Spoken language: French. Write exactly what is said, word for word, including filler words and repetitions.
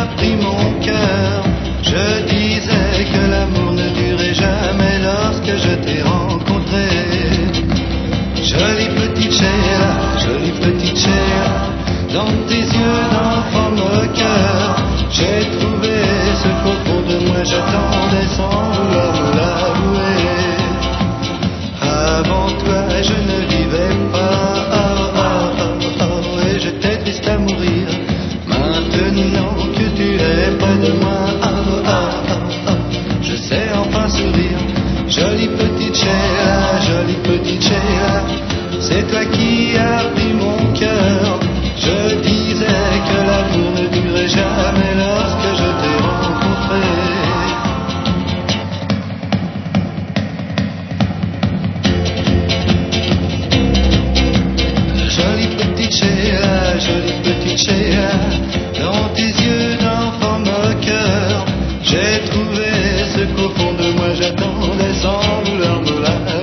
pris mon cœur. Je disais que l'amour ne durait jamais lorsque je t'ai rencontré. Jolie petite Sheila, jolie petite Sheila, dans tes yeux d'enfant moqueur, j'ai trouvé ce qu'au fond de moi j'attendais sans vouloir me l'avouer. Avant toi je ne vivais pas, oh, oh, oh, oh, et j'étais triste à mourir. Maintenant que tu es près de moi, oh, oh, oh, oh, je sais enfin sourire. Jolie petite Sheila, jolie petite Sheila, c'est toi qui as pris mon cœur. Je disais que l'amour ne durait jamais lorsque je t'ai rencontré. Jolie petite Sheila, jolie petite Sheila, dans tes yeux d'enfant moqueur, j'ai trouvé ce qu'au fond de moi j'attendais sans vouloir me l'avouer.